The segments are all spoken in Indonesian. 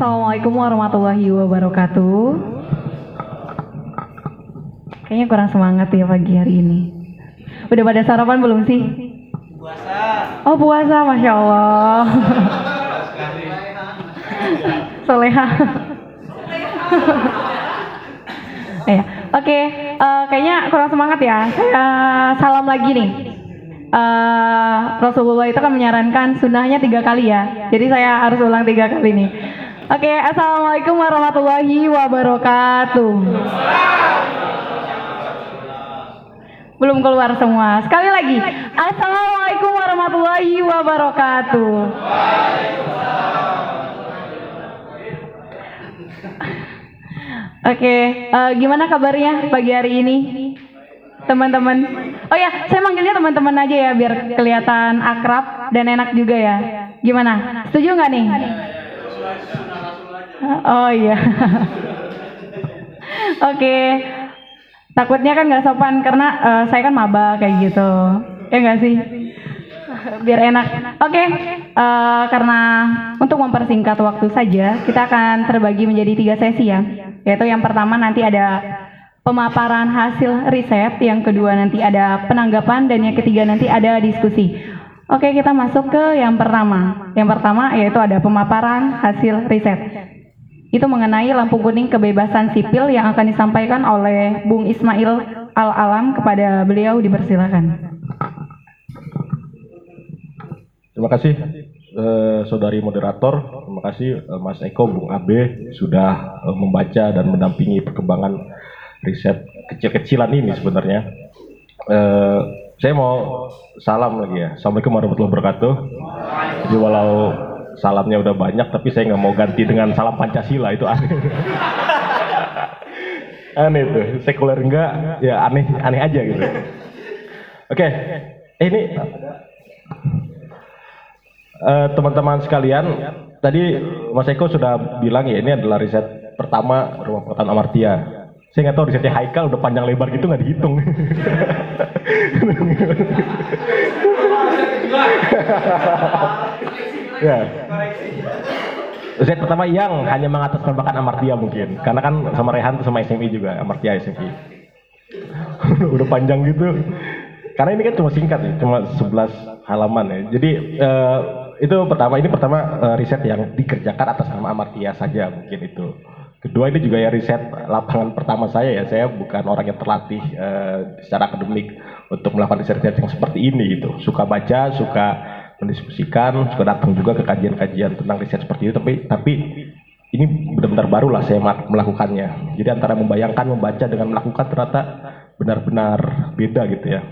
Assalamualaikum warahmatullahi wabarakatuh. Kayaknya kurang semangat ya pagi hari ini. Udah pada sarapan belum sih? Puasa. Oh puasa, Masya Allah. Soleha. Oke, kayaknya kurang semangat ya. Saya salam lagi nih. Rasulullah itu kan menyarankan sunnahnya 3 kali ya. Jadi saya harus ulang 3 kali nih. Oke, assalamualaikum warahmatullahi wabarakatuh. Belum keluar semua. Sekali lagi, assalamualaikum warahmatullahi wabarakatuh. Oke, gimana kabarnya pagi hari ini, teman-teman? Oh ya, saya manggilnya teman-teman aja ya, biar kelihatan akrab dan enak juga ya. Gimana? Setuju nggak nih? Oh iya. Oke. Takutnya kan nggak sopan karena saya kan maba kayak gitu. Ya nggak sih? Biar enak. Oke. Karena untuk mempersingkat waktu saja, kita akan terbagi menjadi 3 sesi ya. Yaitu yang pertama nanti ada pemaparan hasil riset, yang kedua nanti ada penanggapan, dan yang ketiga nanti ada diskusi. Oke, kita masuk ke yang pertama. Yang pertama yaitu ada pemaparan hasil riset. Itu mengenai lampu kuning kebebasan sipil yang akan disampaikan oleh Bung Ismail Al-Alam. Kepada beliau dipersilakan. Terima kasih saudari moderator, terima kasih Mas Eko, Bung Abe sudah membaca dan mendampingi perkembangan riset kecil-kecilan ini sebenarnya. Saya mau salam lagi ya. Assalamualaikum warahmatullahi wabarakatuh. Jadi walau salamnya udah banyak, tapi saya nggak mau ganti dengan salam Pancasila, itu aneh. Aneh tuh, sekuler enggak, ya aneh aja gitu. Oke, ini teman-teman sekalian, tadi Mas Eko sudah bilang ya, ini adalah riset pertama Rumah Pengetahuan Amartya. Saya nggak tahu risetnya Haikal udah panjang lebar gitu nggak dihitung. Ya. Riset pertama yang hanya mengatasnamakan Amartya mungkin, karena kan sama Rehan tuh sama SMI juga, Amartya SMI. Udah panjang gitu. Karena ini kan cuma singkat ya, cuma 11 halaman ya. Jadi itu pertama, ini riset yang dikerjakan atas nama Amartya saja mungkin itu. Kedua, ini juga ya riset lapangan pertama saya ya. Saya bukan orang yang terlatih secara akademik untuk melakukan riset yang seperti ini gitu. Suka baca, suka mendiskusikan, suka datang juga ke kajian-kajian tentang riset seperti itu. Tapi ini benar-benar baru lah saya melakukannya. Jadi antara membayangkan, membaca dengan melakukan ternyata benar-benar beda gitu ya.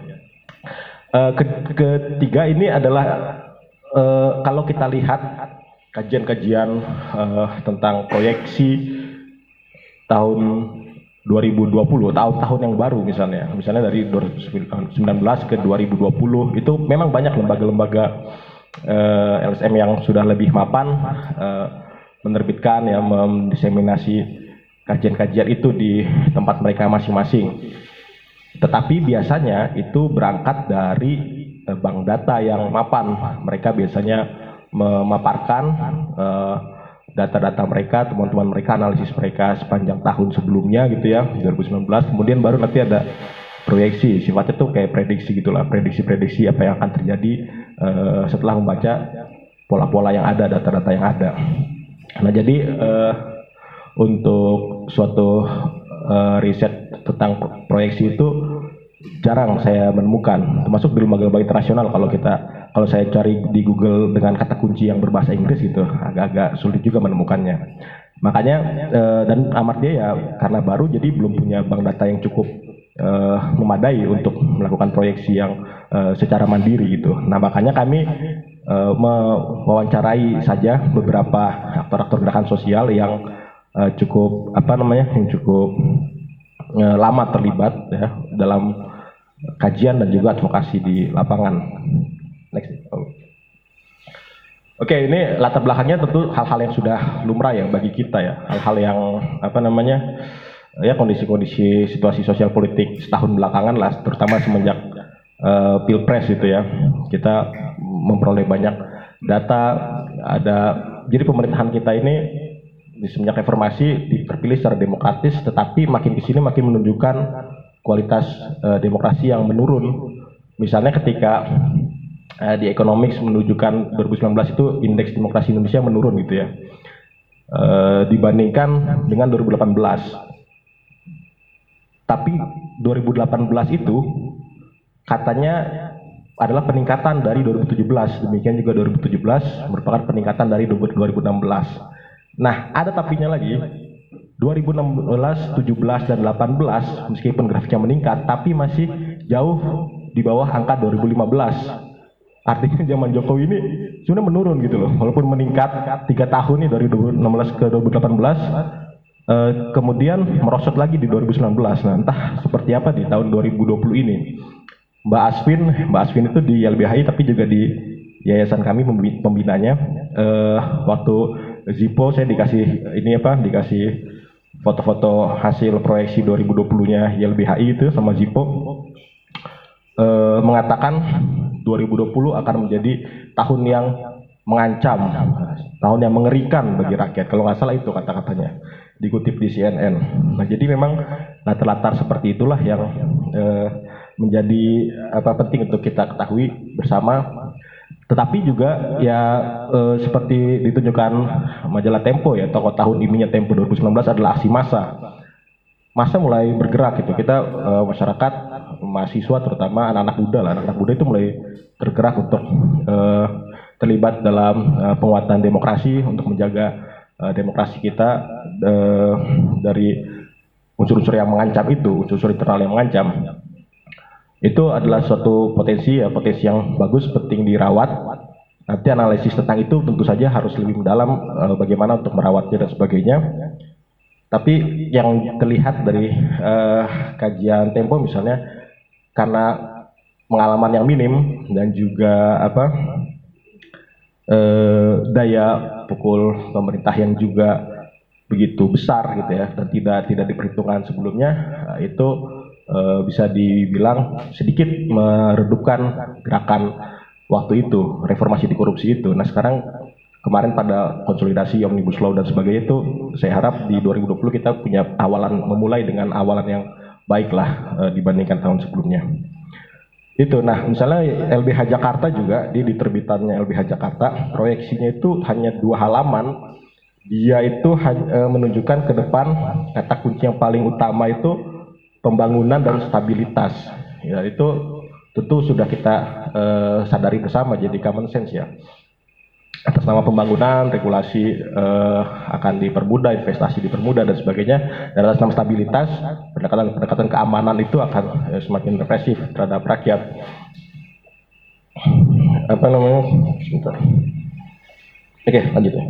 Ketiga ini adalah kalau kita lihat kajian-kajian tentang proyeksi tahun 2020, tahun-tahun yang baru misalnya dari 2019 ke 2020, itu memang banyak lembaga-lembaga LSM yang sudah lebih mapan menerbitkan ya, mendiseminasi kajian-kajian itu di tempat mereka masing-masing. Tetapi biasanya itu berangkat dari bank data yang mapan. Mereka biasanya memaparkan data-data mereka, teman-teman mereka, analisis mereka sepanjang tahun sebelumnya gitu ya, 2019. Kemudian baru nanti ada proyeksi, sifatnya tuh kayak prediksi gitulah, prediksi-prediksi apa yang akan terjadi setelah membaca pola-pola yang ada, data-data yang ada. Nah jadi untuk suatu riset tentang proyeksi itu jarang saya menemukan, termasuk di lembaga-lembaga internasional. Kalau saya cari di Google dengan kata kunci yang berbahasa Inggris gitu, agak-agak sulit juga menemukannya. Makanya dan Amartya ya karena baru, jadi belum punya bank data yang cukup memadai untuk melakukan proyeksi yang secara mandiri gitu. Nah makanya kami mewawancarai saja beberapa aktor-aktor gerakan sosial yang cukup lama terlibat ya dalam kajian dan juga advokasi di lapangan. Next. Oke, ini latar belakangnya tentu hal-hal yang sudah lumrah ya bagi kita ya, hal-hal yang ya kondisi-kondisi situasi sosial politik setahun belakangan lah, terutama semenjak Pilpres itu ya, kita memperoleh banyak data. Jadi pemerintahan kita ini semenjak reformasi terpilih secara demokratis, tetapi makin kesini makin menunjukkan kualitas demokrasi yang menurun. Misalnya ketika di Economics menunjukkan 2019 itu indeks demokrasi Indonesia menurun gitu ya, dibandingkan dengan 2018. Tapi 2018 itu katanya adalah peningkatan dari 2017, demikian juga 2017 merupakan peningkatan dari 2016. Nah, ada tapinya lagi, 2016, 17, dan 18 meskipun grafiknya meningkat, tapi masih jauh di bawah angka 2015. Artinya zaman Jokowi ini sebenarnya menurun gitu loh, walaupun meningkat 3 tahun nih dari 2016 ke 2018, kemudian merosot lagi di 2019. Nah, entah seperti apa di tahun 2020 ini. Mbak Asvin itu di YLBHI tapi juga di yayasan kami pembinanya. Waktu Zippo saya dikasih foto-foto hasil proyeksi 2020-nya YLBHI itu sama Zippo, mengatakan 2020 akan menjadi tahun yang mengancam, tahun yang mengerikan bagi rakyat. Kalau nggak salah itu kata-katanya, dikutip di CNN. Nah, jadi memang latar-latar seperti itulah yang menjadi penting untuk kita ketahui bersama. Tetapi juga ya seperti ditunjukkan majalah Tempo ya, tokoh tahun ininya Tempo 2019 adalah aksi massa. Massa mulai bergerak gitu. Kita masyarakat, mahasiswa terutama anak-anak muda itu mulai tergerak untuk terlibat dalam penguatan demokrasi, untuk menjaga demokrasi kita dari unsur-unsur yang mengancam itu, unsur-unsur internal yang mengancam. Itu adalah suatu potensi yang bagus, penting dirawat. Nanti analisis tentang itu tentu saja harus lebih mendalam, bagaimana untuk merawatnya dan sebagainya. Tapi yang terlihat dari kajian Tempo misalnya, karena pengalaman yang minim dan juga daya pukul pemerintah yang juga begitu besar gitu ya, dan tidak diperhitungkan sebelumnya, itu bisa dibilang sedikit meredupkan gerakan waktu itu, reformasi di korupsi itu. Nah, sekarang kemarin pada konsolidasi Omnibus Law dan sebagainya itu, saya harap di 2020 kita punya memulai dengan awalan yang baik lah dibandingkan tahun sebelumnya. Itu, nah misalnya LBH Jakarta juga, di terbitannya LBH Jakarta, proyeksinya itu hanya 2 halaman. Dia itu menunjukkan ke depan kata kunci yang paling utama itu pembangunan dan stabilitas. Ya, itu tentu sudah kita sadari bersama, jadi common sense ya. Atas nama pembangunan, regulasi akan dipermudah, investasi dipermudah dan sebagainya. Dan atas nama stabilitas, pendekatan keamanan itu akan semakin represif terhadap rakyat. Sebentar. Oke, lanjut ya.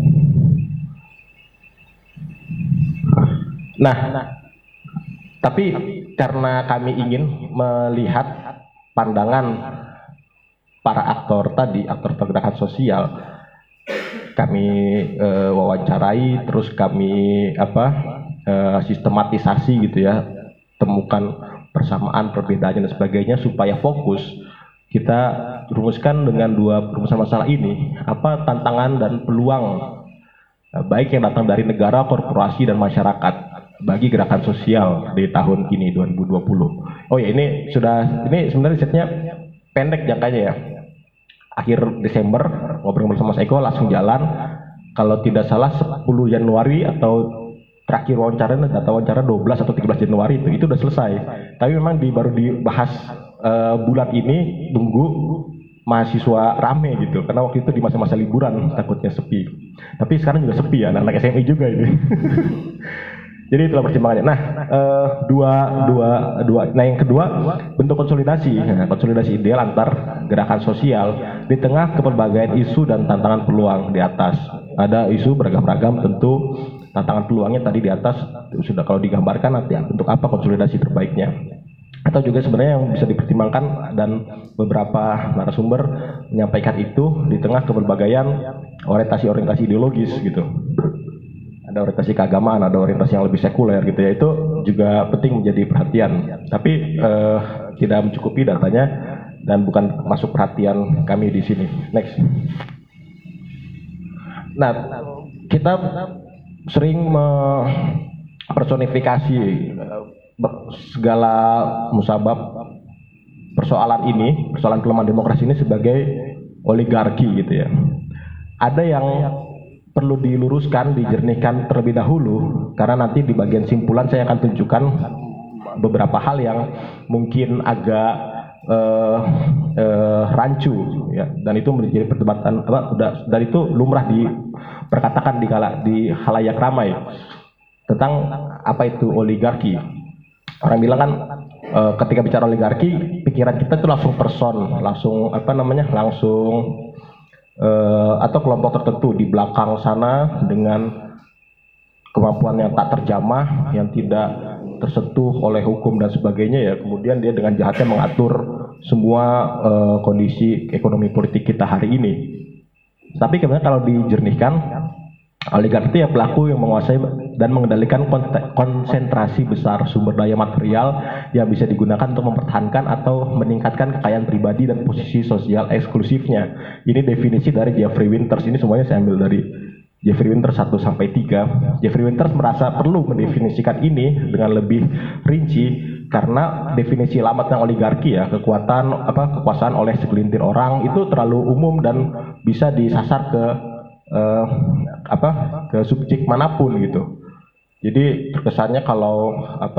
Nah, tapi karena kami ingin melihat pandangan para aktor pergerakan sosial, kami wawancarai, terus kami sistematisasi gitu ya, temukan persamaan, perbedaannya dan sebagainya supaya fokus. Kita rumuskan dengan 2 perumusan masalah ini, apa tantangan dan peluang baik yang datang dari negara, korporasi dan masyarakat bagi gerakan sosial di tahun ini 2020. Oh ya, ini sebenarnya risetnya pendek jangkanya ya. Akhir Desember ngobrol sama Mas Eko langsung jalan. Kalau tidak salah 10 Januari atau terakhir data wawancara 12 atau 13 Januari itu udah selesai. Tapi memang baru dibahas bulan ini, tunggu mahasiswa rame gitu, karena waktu itu di masa-masa liburan takutnya sepi. Tapi sekarang juga sepi ya, anak-anak SMI juga ini. Jadi itulah pertimbangannya. Nah, nah yang kedua, bentuk konsolidasi. Nah, konsolidasi ideal antar gerakan sosial di tengah keperbagaian isu dan tantangan peluang di atas. Ada isu beragam-ragam, tentu tantangan peluangnya tadi di atas sudah kalau digambarkan nanti bentuk apa konsolidasi terbaiknya. Atau juga sebenarnya yang bisa dipertimbangkan, dan beberapa narasumber menyampaikan itu di tengah keperbagaian orientasi ideologis gitu. Ada orientasi keagamaan, ada orientasi yang lebih sekuler gitu ya, itu juga penting menjadi perhatian. Tapi tidak mencukupi datanya dan bukan masuk perhatian kami di sini. Next. Nah, kita sering personifikasi segala musabab persoalan ini, persoalan kelemahan demokrasi ini sebagai oligarki gitu ya. Ada yang perlu diluruskan, dijernihkan terlebih dahulu, karena nanti di bagian simpulan saya akan tunjukkan beberapa hal yang mungkin agak rancu ya, dan itu menjadi perdebatan dan itu lumrah diperkatakan di halayak ramai tentang apa itu oligarki. Orang bilang kan ketika bicara oligarki, pikiran kita itu langsung person, langsung atau kelompok tertentu di belakang sana dengan kemampuan yang tak terjamah, yang tidak tersentuh oleh hukum dan sebagainya ya. Kemudian dia dengan jahatnya mengatur semua kondisi ekonomi politik kita hari ini. Tapi kemudian kalau dijernihkan, oligarki itu ya pelaku yang menguasai dan mengendalikan konsentrasi besar sumber daya material yang bisa digunakan untuk mempertahankan atau meningkatkan kekayaan pribadi dan posisi sosial eksklusifnya. Ini definisi dari Jeffrey Winters. Ini semuanya saya ambil dari Jeffrey Winters 1-3. Jeffrey Winters merasa perlu mendefinisikan ini dengan lebih rinci karena definisi alamatnya oligarki ya, kekuasaan oleh segelintir orang itu terlalu umum dan bisa disasar ke subjek manapun gitu. Jadi terkesannya kalau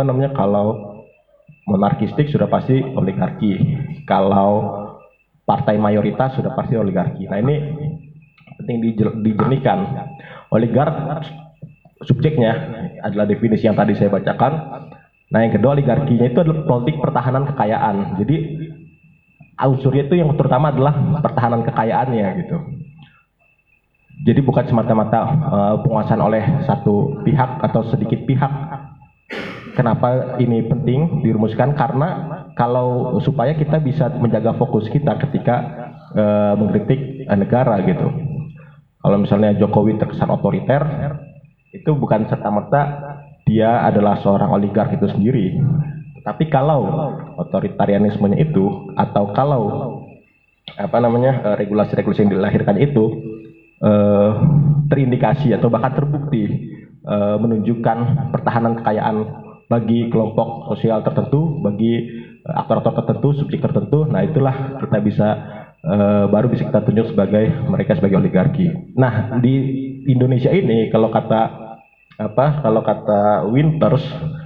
monarkistik sudah pasti oligarki, kalau partai mayoritas sudah pasti oligarki. Nah ini penting dijernihkan. Oligark subjeknya adalah definisi yang tadi saya bacakan. Nah yang kedua, oligarkinya itu adalah politik pertahanan kekayaan. Jadi unsurnya itu yang terutama adalah pertahanan kekayaannya gitu. Jadi bukan semata-mata penguasaan oleh satu pihak atau sedikit pihak. Kenapa ini penting dirumuskan? Karena kalau supaya kita bisa menjaga fokus kita ketika mengkritik negara gitu. Kalau misalnya Jokowi terkesan otoriter, itu bukan serta-merta dia adalah seorang oligark itu sendiri. Tapi kalau otoritarianismenya itu, atau kalau regulasi-regulasi yang dilahirkan itu terindikasi atau bahkan terbukti menunjukkan pertahanan kekayaan bagi kelompok sosial tertentu, bagi aktor-aktor tertentu, subjek tertentu, nah itulah kita bisa baru bisa kita tunjuk mereka sebagai oligarki. Nah di Indonesia ini kalau kata Winters,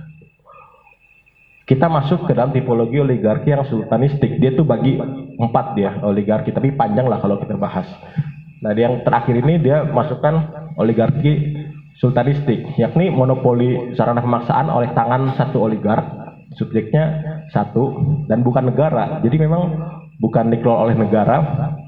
kita masuk ke dalam tipologi oligarki yang sultanistik. Dia tuh bagi 4 dia oligarki, tapi panjang lah kalau kita bahas. Nah yang terakhir ini dia masukkan oligarki sultanistik, yakni monopoli sarana pemaksaan oleh tangan satu oligark, subjeknya satu dan bukan negara. Jadi memang bukan dikelola oleh negara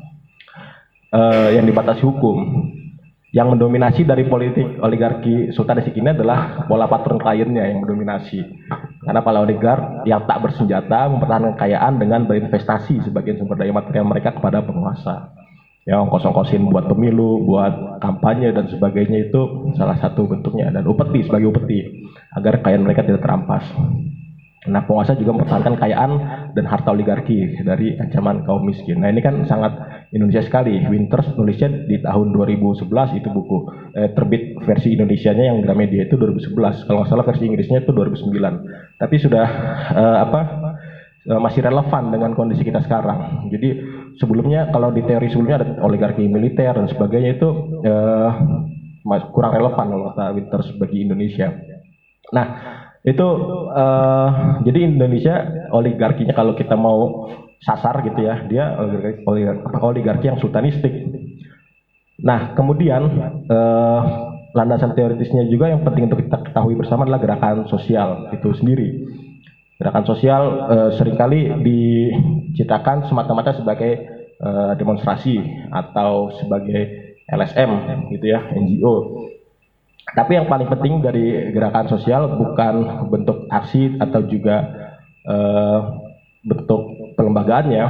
yang dibatasi hukum. Yang mendominasi dari politik oligarki sultanistik ini adalah pola patron kliennya yang mendominasi. Karena para oligark yang tak bersenjata mempertahankan kekayaan dengan berinvestasi sebagian sumber daya material mereka kepada penguasa. Ya, ongkos-ongkosin buat pemilu, buat kampanye dan sebagainya itu salah satu bentuknya, dan upeti sebagai upeti agar kekayaan mereka tidak terampas. Nah, penguasa juga mempertahankan kekayaan dan harta oligarki dari ancaman kaum miskin. Nah, ini kan sangat Indonesia sekali. Winters nulisnya di tahun 2011, itu buku terbit versi Indonesianya yang Gramedia itu 2011. Kalau nggak salah versi Inggrisnya itu 2009. Tapi sudah masih relevan dengan kondisi kita sekarang. Jadi sebelumnya kalau di teori sebelumnya ada oligarki militer dan sebagainya, itu kurang relevan kalau kata Winters bagi Indonesia. Nah itu jadi Indonesia oligarkinya kalau kita mau sasar gitu ya, dia oligarki yang sultanistik. Nah kemudian landasan teoritisnya juga yang penting untuk kita ketahui bersama adalah gerakan sosial itu sendiri. Gerakan sosial seringkali diciptakan semata-mata sebagai demonstrasi atau sebagai LSM gitu ya, NGO. Tapi yang paling penting dari gerakan sosial bukan bentuk aksi atau juga bentuk pelembagaannya,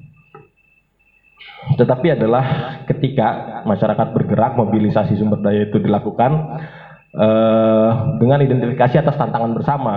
tetapi adalah ketika masyarakat bergerak, mobilisasi sumber daya itu dilakukan dengan identifikasi atas tantangan bersama.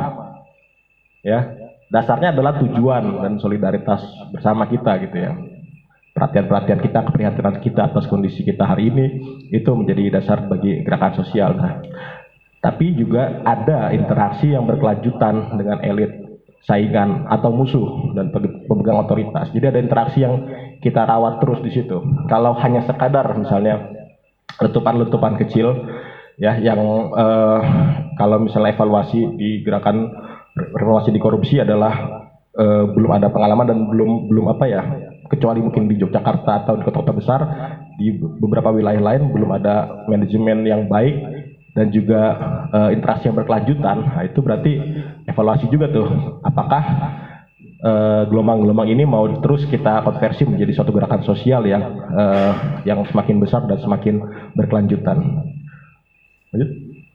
Ya, dasarnya adalah tujuan dan solidaritas bersama kita gitu ya. perhatian kita, keprihatinan kita atas kondisi kita hari ini, itu menjadi dasar bagi gerakan sosial. Nah, tapi juga ada interaksi yang berkelanjutan dengan elit, saingan atau musuh dan pemegang otoritas. Jadi ada interaksi yang kita rawat terus di situ. Kalau hanya sekadar misalnya letupan-letupan kecil, ya yang kalau misalnya evaluasi di gerakan reformasi di korupsi adalah belum ada pengalaman dan belum apa ya, kecuali mungkin di Yogyakarta atau di kota-kota besar, di beberapa wilayah lain belum ada manajemen yang baik dan juga interaksi yang berkelanjutan. Nah, itu berarti evaluasi juga tuh, apakah gelombang-gelombang ini mau terus kita konversi menjadi suatu gerakan sosial yang semakin besar dan semakin berkelanjutan. Lanjut.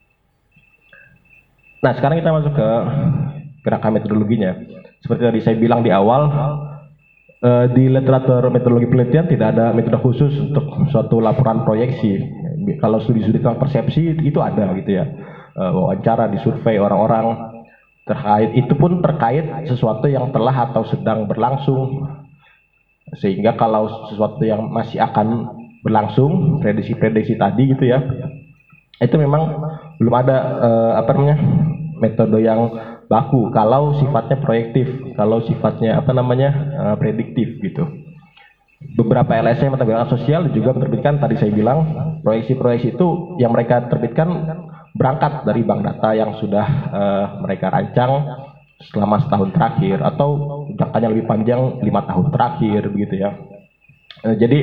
Nah, sekarang kita masuk ke gerakan metodologinya. Seperti tadi saya bilang di awal, di literatur metodologi penelitian tidak ada metode khusus untuk suatu laporan proyeksi. Kalau studi-studi tentang persepsi itu ada gitu ya, wawancara, disurvei orang-orang terkait, itu pun terkait sesuatu yang telah atau sedang berlangsung. Sehingga kalau sesuatu yang masih akan berlangsung, prediksi-prediksi tadi gitu ya, itu memang belum ada metode yang baku kalau sifatnya proyektif, kalau sifatnya prediktif gitu. Beberapa LSM atau gerakan sosial juga menerbitkan, tadi saya bilang, proyeksi-proyeksi itu yang mereka terbitkan berangkat dari bank data yang sudah mereka rancang selama setahun terakhir atau jangkanya lebih panjang 5 tahun terakhir begitu ya. Jadi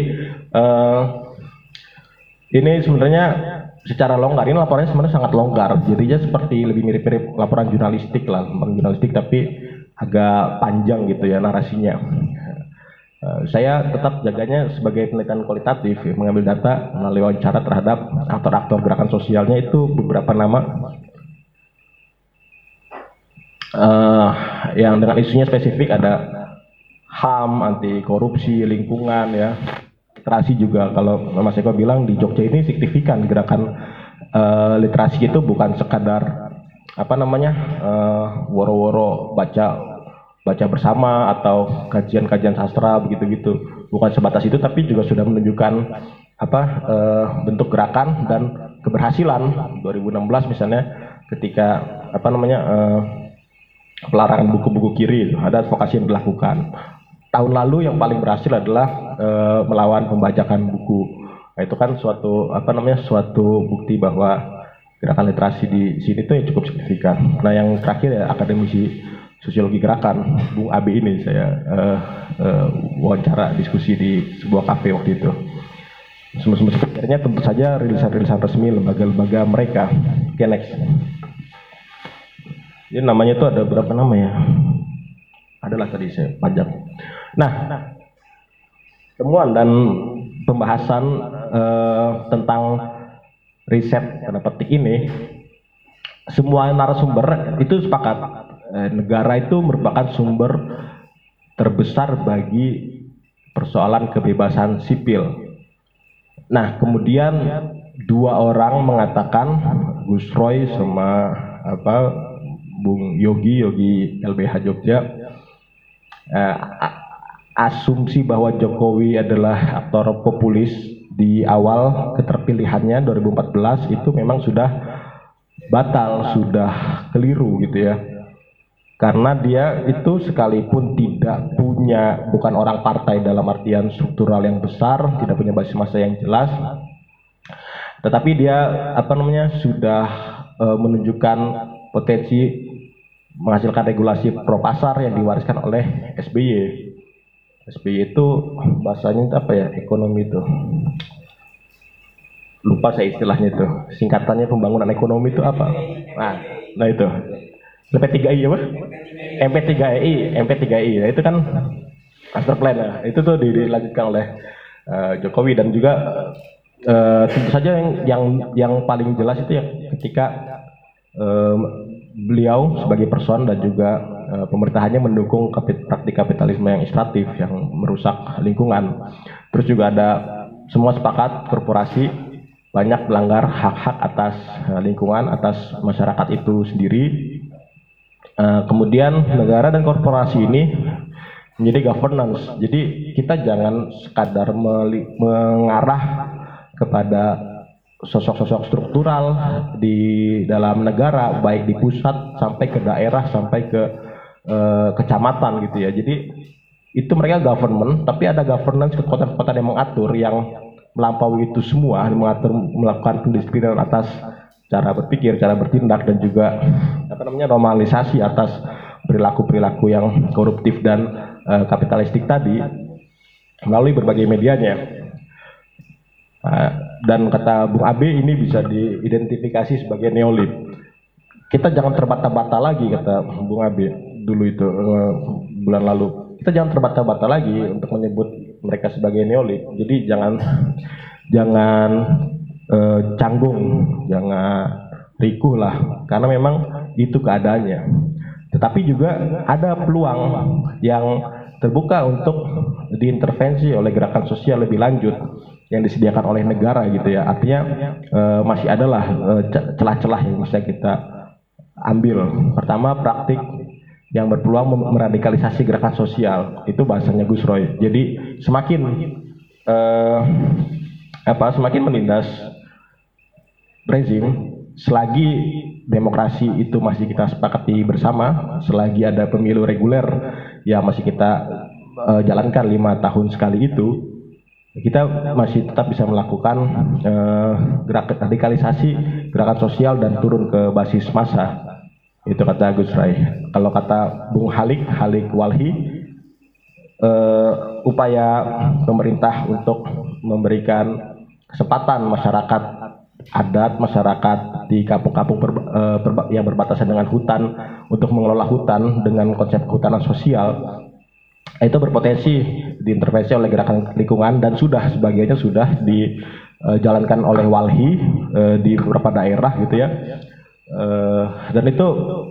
ini sebenarnya secara longgar, ini laporannya sebenarnya sangat longgar, jadinya seperti lebih mirip-mirip laporan jurnalistik lah, tapi agak panjang gitu ya narasinya. Saya tetap jaganya sebagai penelitian kualitatif, mengambil data melalui wawancara terhadap aktor-aktor gerakan sosialnya. Itu beberapa nama yang dengan isunya spesifik, ada HAM, anti korupsi, lingkungan ya. Literasi juga, kalau Mas Eko bilang di Jogja ini signifikan gerakan literasi itu bukan sekadar woro-woro baca bersama atau kajian-kajian sastra begitu-gitu, bukan sebatas itu, tapi juga sudah menunjukkan bentuk gerakan dan keberhasilan. 2016 misalnya ketika pelarangan buku-buku kiri, ada advokasi yang dilakukan. Tahun lalu yang paling berhasil adalah melawan pembajakan buku. Nah, itu kan suatu bukti bahwa gerakan literasi di sini tuh cukup signifikan. Nah, yang terakhir ya akademisi sosiologi gerakan, Bung Abi ini saya wawancara diskusi di sebuah kafe waktu itu. Semua speakernya tentu saja rilisan-rilisan resmi lembaga-lembaga mereka. Oke, next. Ini namanya tuh ada berapa nama ya? Adalah tadi saya pajak. Nah, temuan dan pembahasan tentang riset tanda petik ini, semua narasumber itu sepakat negara itu merupakan sumber terbesar bagi persoalan kebebasan sipil. Nah, kemudian dua orang mengatakan, Gus Roy sama Bung Yogi LBH Jogja, asumsi bahwa Jokowi adalah aktor populis di awal keterpilihannya 2014 itu memang sudah batal, sudah keliru gitu ya. Karena dia itu sekalipun tidak punya, bukan orang partai dalam artian struktural yang besar, tidak punya basis massa yang jelas, tetapi dia sudah menunjukkan potensi menghasilkan regulasi pro pasar yang diwariskan oleh SBY. SBY itu bahasanya ekonomi itu. Lupa saya istilahnya itu. Singkatannya pembangunan ekonomi itu apa? Nah itu. MP3I apa? MP3I. Nah, itu kan master plan. Nah, itu tuh dilanjutkan oleh Jokowi, dan juga tentu saja yang paling jelas itu ya ketika beliau sebagai person dan juga pemerintahannya mendukung praktik kapitalisme yang ekstraktif yang merusak lingkungan. Terus juga ada semua sepakat korporasi banyak melanggar hak-hak atas lingkungan, atas masyarakat itu sendiri. Kemudian negara dan korporasi ini menjadi governance. Jadi kita jangan sekadar mengarah kepada sosok-sosok struktural di dalam negara, baik di pusat sampai ke daerah sampai ke kecamatan gitu ya. Jadi itu mereka government, tapi ada governance kekuatan-kekuatan yang mengatur, yang melampaui itu semua, melakukan pendisiplinan atas cara berpikir, cara bertindak, dan juga normalisasi atas perilaku-perilaku yang koruptif dan kapitalistik tadi melalui berbagai medianya. Dan kata Bung Abe, ini bisa diidentifikasi sebagai neolit. Kita jangan terbata-bata lagi, kata Bung Abe dulu itu bulan lalu. Kita jangan terbata-bata lagi untuk menyebut mereka sebagai neolit. Jadi jangan canggung, jangan rikuh lah, karena memang itu keadaannya. Tetapi juga ada peluang yang terbuka untuk diintervensi oleh gerakan sosial lebih lanjut yang disediakan oleh negara gitu ya. Artinya masih adalah celah-celah yang bisa kita ambil. Pertama, praktik yang berpeluang meradikalisasi gerakan sosial, itu bahasanya Gus Roy. Jadi semakin menindas rezim, selagi demokrasi itu masih kita sepakati bersama, selagi ada pemilu reguler yang masih kita jalankan 5 tahun sekali itu, kita masih tetap bisa melakukan radikalisasi gerakan sosial dan turun ke basis massa. Itu kata Gus Rai. Kalau kata Bung Halik Walhi, upaya pemerintah untuk memberikan kesempatan masyarakat adat, masyarakat di kampung-kampung yang berbatasan dengan hutan untuk mengelola hutan dengan konsep kehutanan sosial, itu berpotensi diintervensi oleh gerakan lingkungan, dan sebagiannya sudah dijalankan oleh Walhi di beberapa daerah gitu ya. Dan itu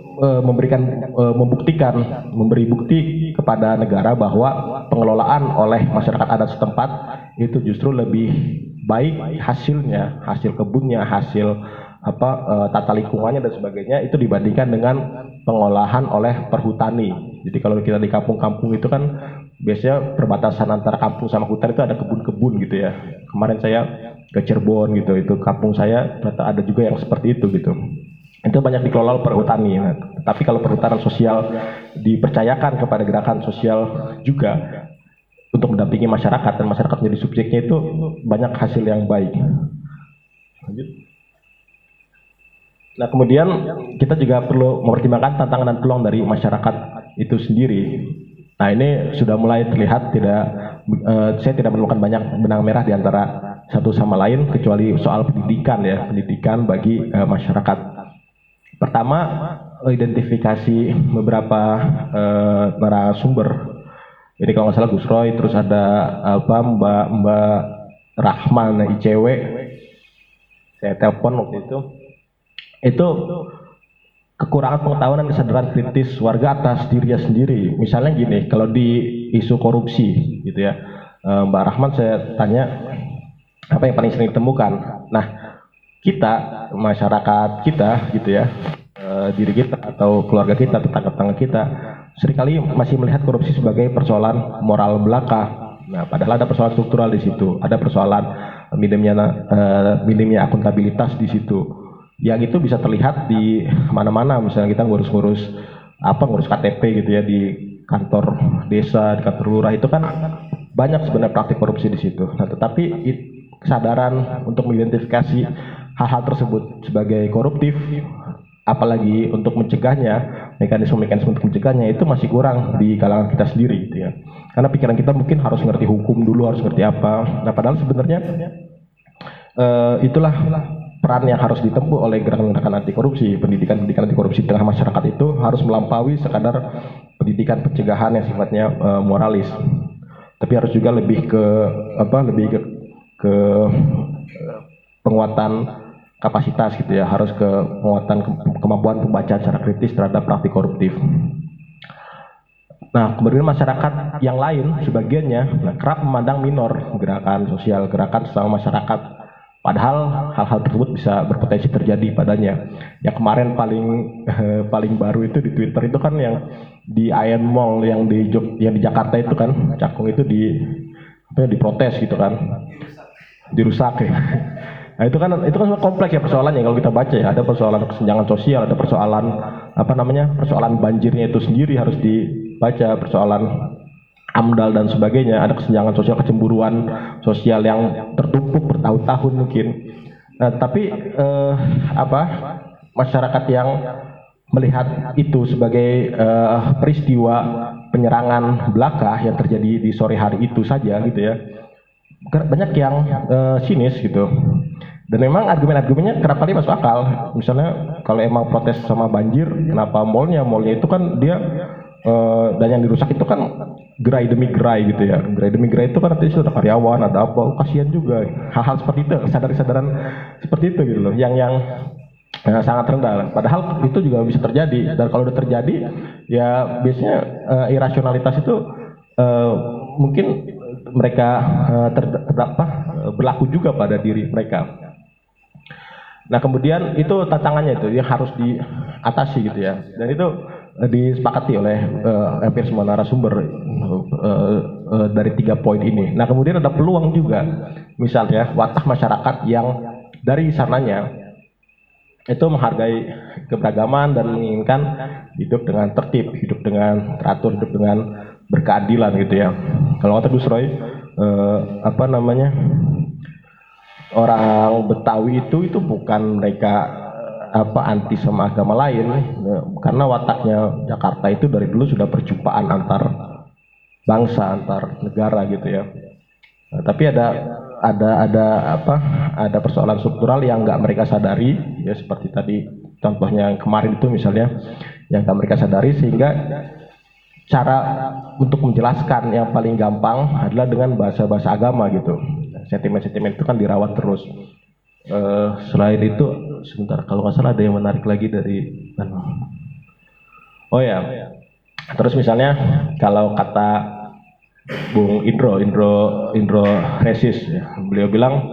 memberi bukti kepada negara bahwa pengelolaan oleh masyarakat adat setempat itu justru lebih baik hasilnya, hasil kebunnya, hasil tata lingkungannya dan sebagainya, itu dibandingkan dengan pengolahan oleh perhutani. Jadi kalau kita di kampung-kampung itu kan biasanya perbatasan antara kampung sama hutan itu ada kebun-kebun gitu ya. Kemarin saya ke Cirebon gitu, itu kampung saya ternyata ada juga yang seperti itu gitu. Itu banyak dikelola oleh perhutani. Nah, tapi kalau perhutanan sosial dipercayakan kepada gerakan sosial juga untuk mendampingi masyarakat, dan masyarakat menjadi subjeknya, itu banyak hasil yang baik. Lanjut. Nah, kemudian kita juga perlu mempertimbangkan tantangan dan peluang dari masyarakat itu sendiri. Nah, ini sudah mulai terlihat saya tidak menemukan banyak benang merah di antara satu sama lain, kecuali soal pendidikan ya, pendidikan bagi masyarakat. Pertama, identifikasi beberapa narasumber. Ini kalau nggak salah Gus Roy, terus ada Mbak Rahman ICW, saya telepon waktu itu kekurangan pengetahuan dan kesadaran kritis warga atas dirinya sendiri. Misalnya gini, kalau di isu korupsi gitu ya, Mbak Rahman saya tanya apa yang paling sering ditemukan. Nah, kita, masyarakat kita gitu ya, diri kita atau keluarga kita, tetangga-tetangga kita, seringkali masih melihat korupsi sebagai persoalan moral belaka. Nah, padahal ada persoalan struktural di situ, ada persoalan minimnya akuntabilitas di situ. Yang itu bisa terlihat di mana-mana, misalnya kita ngurus KTP gitu ya, di kantor desa, di kantor lurah, itu kan banyak sebenarnya praktik korupsi di situ. Nah, tetapi kesadaran untuk mengidentifikasi hal-hal tersebut sebagai koruptif, apalagi untuk mencegahnya, mekanisme untuk mencegahnya, itu masih kurang di kalangan kita sendiri gitu ya. Karena pikiran kita mungkin harus ngerti hukum dulu, harus ngerti apa. Nah, padahal sebenarnya itulah peran yang harus ditempuh oleh gerakan-gerakan anti korupsi. Pendidikan anti korupsi di tengah masyarakat itu harus melampaui sekadar pendidikan pencegahan yang sifatnya moralis, tapi harus juga lebih ke penguatan kapasitas gitu ya, harus ke penguatan kemampuan pembacaan secara kritis terhadap praktik koruptif. Nah, kemudian masyarakat yang lain sebagiannya kerap memandang minor gerakan sosial, gerakan sesama masyarakat Padahal hal-hal tersebut bisa berpotensi terjadi padanya. Yang kemarin paling baru itu di Twitter itu kan yang di Iron Mall yang di Jakarta itu kan, Cakung itu diprotes gitu kan, dirusak ya. Nah itu kan semua kompleks ya persoalannya kalau kita baca ya. Ada persoalan kesenjangan sosial, ada persoalan persoalan banjirnya itu sendiri harus dibaca, persoalan AMDAL dan sebagainya, ada kesenjangan sosial, kecemburuan sosial yang tertumpuk bertahun-tahun mungkin. Nah, tapi masyarakat yang melihat itu sebagai peristiwa penyerangan belaka yang terjadi di sore hari itu saja gitu ya, banyak yang sinis gitu. Dan memang argumen-argumennya kerap kali masuk akal. Misalnya kalau emang protes sama banjir, kenapa mallnya itu kan dia dan yang dirusak itu kan gerai demi gerai gitu ya. Gerai demi gerai itu kan nanti sudah karyawan, ada apa, kasihan juga. Hal-hal seperti itu, kesadaran seperti itu gitu loh, yang sangat rendah. Padahal itu juga bisa terjadi, dan kalau udah terjadi ya biasanya irasionalitas itu mungkin mereka berlaku juga pada diri mereka. Nah kemudian itu tantangannya itu yang harus diatasi gitu ya, dan itu disepakati oleh hampir semua narasumber dari 3 poin ini. Nah kemudian ada peluang juga, misalnya watak masyarakat yang dari sananya itu menghargai keberagaman dan menginginkan hidup dengan tertib, hidup dengan teratur, hidup dengan berkeadilan gitu ya. Kalau kata Gus Roy, orang Betawi itu bukan mereka anti sama agama lain, karena wataknya Jakarta itu dari dulu sudah perjumpaan antar bangsa, antar negara gitu ya. Nah, tapi ada persoalan struktural yang nggak mereka sadari ya, seperti tadi contohnya yang kemarin itu misalnya, yang nggak mereka sadari, sehingga cara untuk menjelaskan yang paling gampang adalah dengan bahasa agama gitu. Sentimen-sentimen itu kan dirawat terus. Selain itu, sebentar, kalau nggak salah ada yang menarik lagi dari terus misalnya kalau kata Bung Indro Resis ya, beliau bilang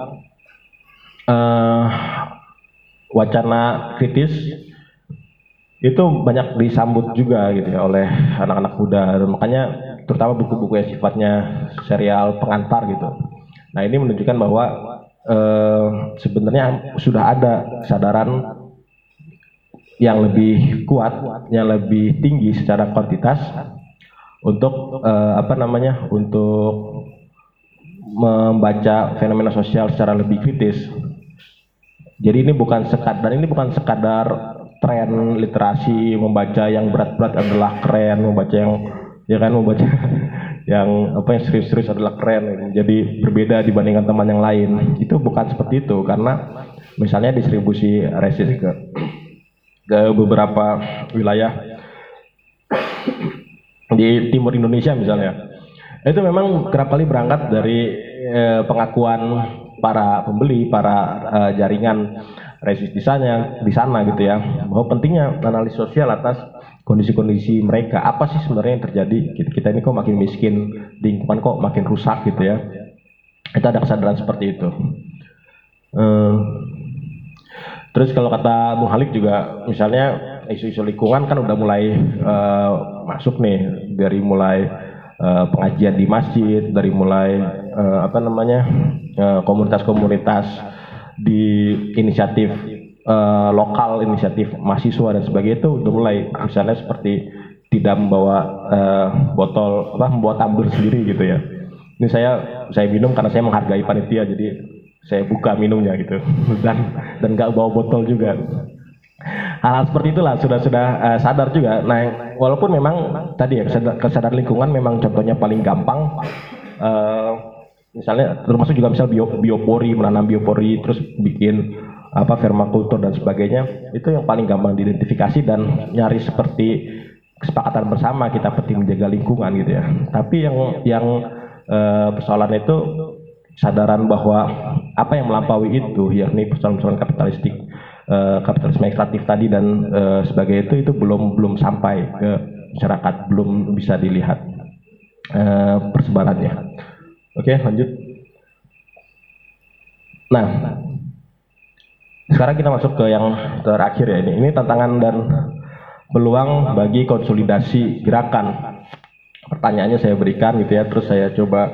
wacana kritis itu banyak disambut juga gitu ya oleh anak-anak muda, dan makanya terutama buku-buku yang sifatnya serial pengantar gitu. Nah ini menunjukkan bahwa sebenarnya sudah ada kesadaran yang lebih kuat, yang lebih tinggi secara kuantitas untuk untuk membaca fenomena sosial secara lebih kritis. Jadi ini bukan sekadar tren literasi, membaca yang berat-berat adalah keren, membaca yang serius-serius adalah keren, jadi berbeda dibandingkan teman yang lain. Itu bukan seperti itu, karena misalnya distribusi Resis ke beberapa wilayah di timur Indonesia misalnya, itu memang kerap kali berangkat dari pengakuan para pembeli, para jaringan Resis di sana gitu ya, bahwa pentingnya analisis sosial atas kondisi-kondisi mereka. Apa sih sebenarnya yang terjadi? Kita ini kok makin miskin, lingkungan kok makin rusak gitu ya. Itu ada kesadaran seperti itu. Terus kalau kata Bung Halik juga, misalnya isu-isu lingkungan kan udah mulai masuk nih, dari mulai pengajian di masjid, dari mulai komunitas-komunitas di inisiatif lokal, inisiatif mahasiswa dan sebagainya, itu udah mulai, misalnya seperti tidak membawa membawa tumbler sendiri gitu ya. Ini saya minum karena saya menghargai panitia, jadi saya buka minumnya gitu, dan nggak bawa botol juga. Hal-hal seperti itulah sudah sadar juga. Nah, walaupun memang tadi ya kesadaran lingkungan memang contohnya paling gampang. Misalnya termasuk juga misal biopori, menanam biopori, terus bikin permakultur dan sebagainya, itu yang paling gampang diidentifikasi dan nyari seperti kesepakatan bersama kita penting menjaga lingkungan gitu ya. Tapi yang persoalan itu kesadaran bahwa apa yang melampaui itu, yakni persoalan-persoalan kapitalisme ekstraktif tadi dan sebagainya, itu belum sampai ke masyarakat, belum bisa dilihat persebarannya. Oke, lanjut. Nah, Sekarang kita masuk ke yang terakhir ya, ini tantangan dan peluang bagi konsolidasi gerakan. Pertanyaannya saya berikan gitu ya, terus saya coba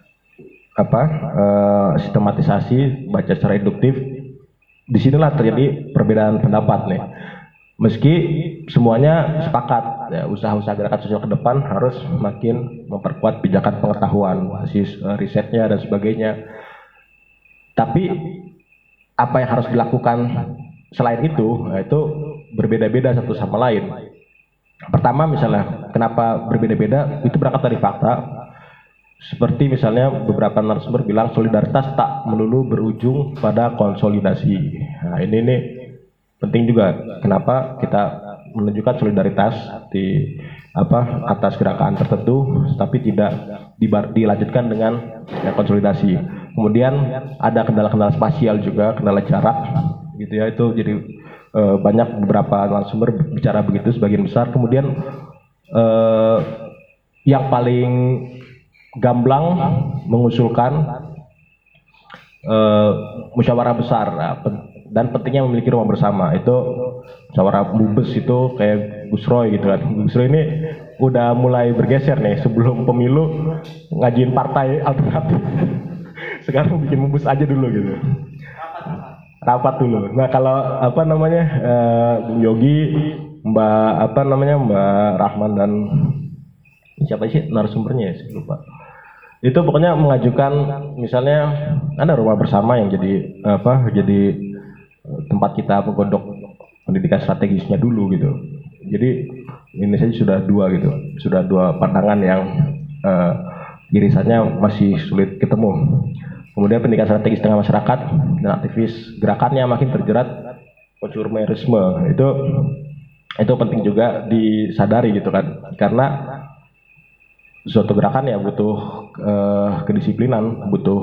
sistematisasi, baca secara induktif. Disinilah terjadi perbedaan pendapat nih. Meski semuanya sepakat ya, usaha-usaha gerakan sosial ke depan harus makin memperkuat pijakan pengetahuan, basis risetnya dan sebagainya. Tapi apa yang harus dilakukan selain itu, itu berbeda-beda satu sama lain. Pertama misalnya, kenapa berbeda-beda? Itu berangkat dari fakta. Seperti misalnya beberapa narasumber bilang solidaritas tak melulu berujung pada konsolidasi. Nah ini penting juga. Kenapa kita menunjukkan solidaritas di atas gerakan tertentu, tapi tidak dilanjutkan dengan konsolidasi. Kemudian ada kendala-kendala spasial juga, kendala jarak, gitu ya. Itu jadi banyak beberapa narasumber bicara begitu sebagian besar. Kemudian yang paling gamblang mengusulkan musyawarah besar dan pentingnya memiliki rumah bersama. Itu musyawarah Mubes itu kayak Gus Roy gitu kan. Gus Roy ini udah mulai bergeser nih, sebelum pemilu ngajuin partai alternatif. Sekarang bikin Mubes aja dulu gitu. Rapat dulu. Nah kalau Bung Yogi, Mbak Rahman dan siapa sih narasumbernya ya, saya lupa. Itu pokoknya mengajukan misalnya ada rumah bersama yang jadi tempat kita menggodok pendidikan strategisnya dulu gitu. Jadi ini saja sudah dua pandangan yang irisannya masih sulit ketemu. Kemudian pendidikan strategis tengah masyarakat dan aktivis gerakannya makin terjerat konsumerisme. Itu penting juga disadari gitu kan, karena suatu gerakan ya butuh kedisiplinan, butuh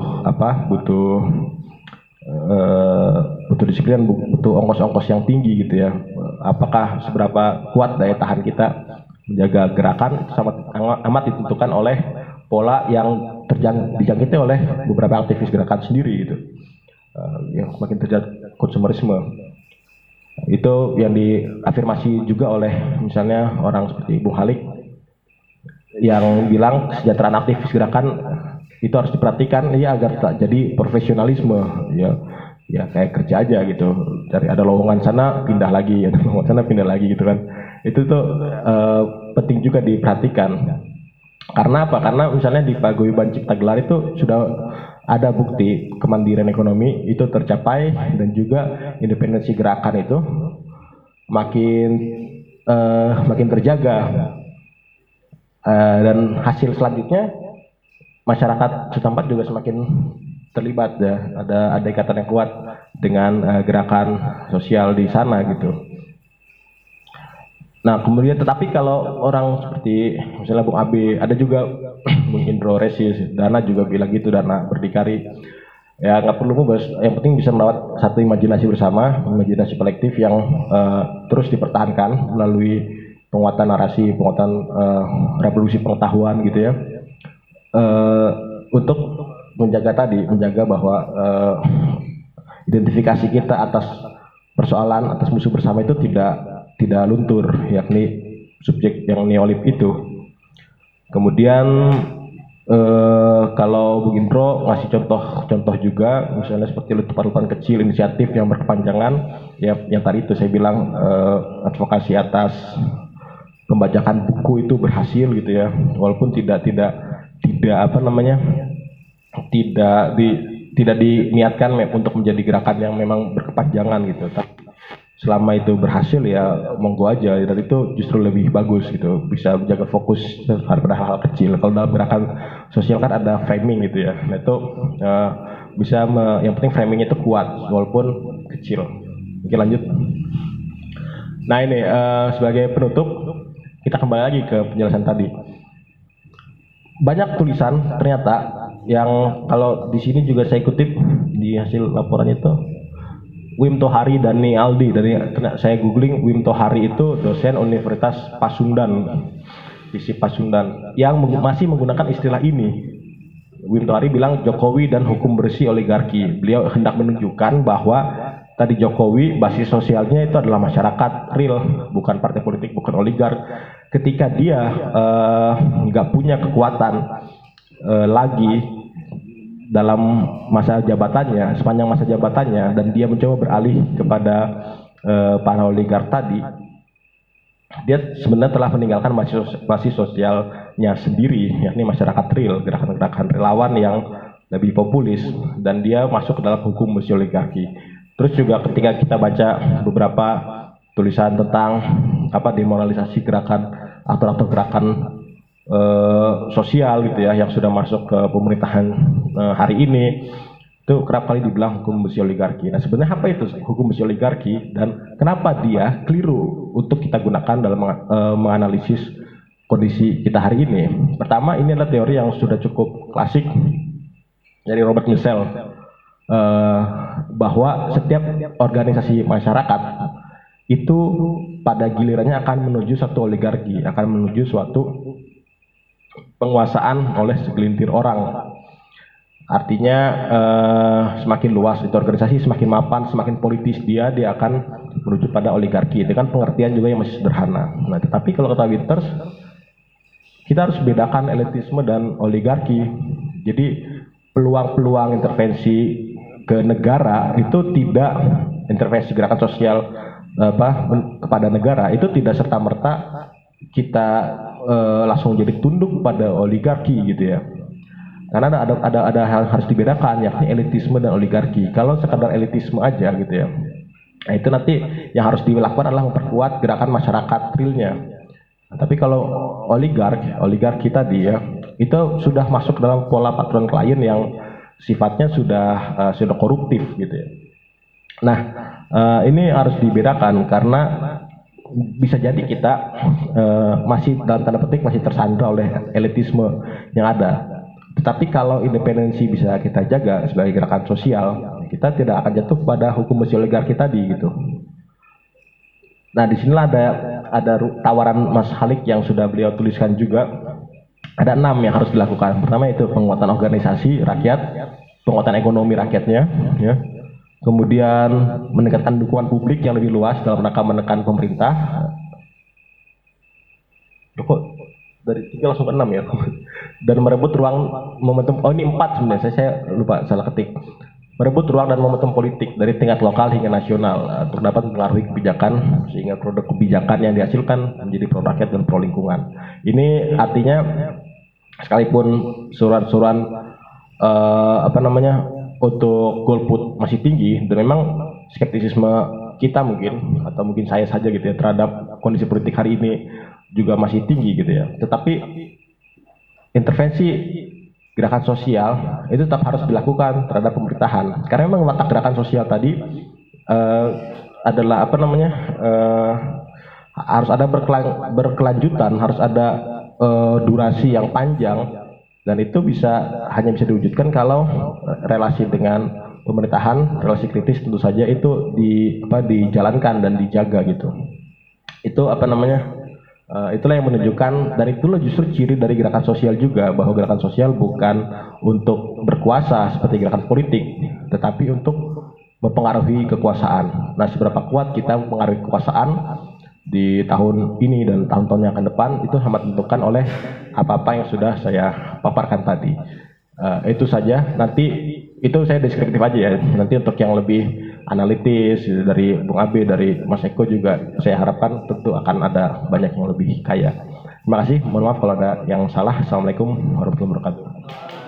disiplin, butuh ongkos-ongkos yang tinggi gitu ya. Apakah seberapa kuat daya tahan kita menjaga gerakan itu amat ditentukan oleh pola yang dijangkiti oleh beberapa aktivis gerakan sendiri gitu, yang semakin terjadi konsumerisme. Itu yang diafirmasi juga oleh misalnya orang seperti Bung Halik yang bilang kesejahteraan aktivis gerakan itu harus diperhatikan ya agar tak jadi profesionalisme ya kayak kerja aja gitu, dari ada lowongan sana pindah lagi, ada lowongan sana pindah lagi gitu kan. Itu tuh penting juga diperhatikan. Karena apa? Karena misalnya di Paguyuban Cipta Gelar itu sudah ada bukti kemandirian ekonomi itu tercapai dan juga independensi gerakan itu makin terjaga. Dan hasil selanjutnya masyarakat setempat juga semakin terlibat ya, ada ikatan yang kuat dengan gerakan sosial di sana gitu. Nah kemudian tetapi kalau orang seperti misalnya Bung Abe, ada juga Bung Indro Resis, Dana juga bilang gitu, Dana Berdikari, ya nggak perlu membahas, yang penting bisa melawat satu imajinasi bersama, imajinasi kolektif yang terus dipertahankan melalui penguatan narasi, penguatan revolusi pengetahuan gitu ya, untuk menjaga bahwa identifikasi kita atas persoalan, atas musuh bersama itu tidak luntur, yakni subjek yang neolib itu. Kemudian kalau Bung Indro ngasih contoh juga, misalnya seperti letupan-letupan kecil, inisiatif yang berkepanjangan, ya yang tadi itu saya bilang advokasi atas pembajakan buku itu berhasil gitu ya, walaupun tidak diniatkan untuk menjadi gerakan yang memang berkepanjangan gitu. Tapi selama itu berhasil ya monggo aja, dan itu justru lebih bagus gitu, bisa menjaga fokus pada hal-hal kecil. Kalau dalam gerakan sosial kan ada framing gitu ya, nah itu yang penting framingnya itu kuat walaupun kecil. Oke lanjut. Nah ini sebagai penutup, kita kembali lagi ke penjelasan tadi. Banyak tulisan ternyata yang kalau di sini juga saya kutip di hasil laporan itu, Wim Tohari dan Ni Aldi, dari saya googling, Wim Tohari itu dosen Universitas Pasundan, FISIP Pasundan, yang masih menggunakan istilah ini. Wim Tohari bilang Jokowi dan hukum bersih oligarki. Beliau hendak menunjukkan bahwa tadi Jokowi basis sosialnya itu adalah masyarakat real, bukan partai politik, bukan oligark. Ketika dia nggak punya kekuatan lagi dalam masa jabatannya, sepanjang masa jabatannya, dan dia mencoba beralih kepada para oligark tadi, dia sebenarnya telah meninggalkan basis sosialnya sendiri, yakni masyarakat real, gerakan-gerakan relawan yang lebih populis, dan dia masuk ke dalam hukum besi oligarki. Terus juga ketika kita baca beberapa tulisan tentang demoralisasi gerakan atau gerakan sosial gitu ya, yang sudah masuk ke pemerintahan hari ini, itu kerap kali dibilang hukum besi oligarki. Nah, sebenarnya apa itu hukum besi oligarki dan kenapa dia keliru untuk kita gunakan dalam menganalisis kondisi kita hari ini? Pertama, ini adalah teori yang sudah cukup klasik dari Robert Michel, bahwa setiap organisasi masyarakat itu pada gilirannya akan menuju satu oligarki, akan menuju suatu penguasaan oleh segelintir orang. Artinya semakin luas itu organisasi, semakin mapan, semakin politis dia akan menuju pada oligarki. Itu kan pengertian juga yang masih sederhana. Nah, tetapi kalau kata Winters, kita harus bedakan elitisme dan oligarki. Jadi peluang-peluang intervensi ke negara itu tidak, intervensi gerakan sosial kepada negara itu tidak serta-merta kita langsung jadi tunduk pada oligarki gitu ya. Karena ada hal harus dibedakan, yakni elitisme dan oligarki. Kalau sekadar elitisme aja gitu ya, nah itu nanti yang harus dilakukan adalah memperkuat gerakan masyarakat realnya. Nah, tapi kalau oligarki tadi ya, itu sudah masuk dalam pola patron klien yang sifatnya sudah koruptif gitu ya. Nah, ini harus dibedakan karena bisa jadi kita masih dalam tanda petik masih tersandra oleh elitisme yang ada. Tetapi kalau independensi bisa kita jaga sebagai gerakan sosial, kita tidak akan jatuh pada hukum besi oligarki tadi gitu. Nah, disinilah ada tawaran Mas Halik yang sudah beliau tuliskan juga. Ada 6 yang harus dilakukan. Pertama itu penguatan organisasi rakyat, penguatan ekonomi rakyatnya, ya. Kemudian meningkatkan dukungan publik yang lebih luas dalam rangka menekan pemerintah. Kok dari 3 langsung ke 6 ya? Dan merebut ruang momentum, ini 4 sebenarnya, saya lupa salah ketik. Merebut ruang dan momentum politik dari tingkat lokal hingga nasional untuk dapat mempengaruhi kebijakan sehingga produk kebijakan yang dihasilkan menjadi pro rakyat dan pro lingkungan. Ini artinya sekalipun surat-surat untuk golput masih tinggi, dan memang skeptisisme kita mungkin atau mungkin saya saja gitu ya terhadap kondisi politik hari ini juga masih tinggi gitu ya. Tetapi intervensi gerakan sosial itu tetap harus dilakukan terhadap pemerintahan, karena memang watak gerakan sosial tadi adalah harus ada berkelanjutan, harus ada durasi yang panjang, dan itu hanya bisa diwujudkan kalau relasi dengan pemerintahan, relasi kritis tentu saja itu dijalankan dan dijaga gitu. Itu itulah yang menunjukkan, dan itulah justru ciri dari gerakan sosial juga, bahwa gerakan sosial bukan untuk berkuasa seperti gerakan politik, tetapi untuk mempengaruhi kekuasaan. Nah, seberapa kuat kita mempengaruhi kekuasaan di tahun ini dan tahun-tahun yang akan depan itu sangat ditentukan oleh apa-apa yang sudah saya paparkan tadi. Itu saja. Nanti itu saya deskriptif aja ya. Nanti untuk yang lebih analitis dari Bung Abe, dari Mas Eko juga saya harapkan tentu akan ada banyak yang lebih kaya. Terima kasih. Mohon maaf kalau ada yang salah. Assalamualaikum warahmatullahi wabarakatuh.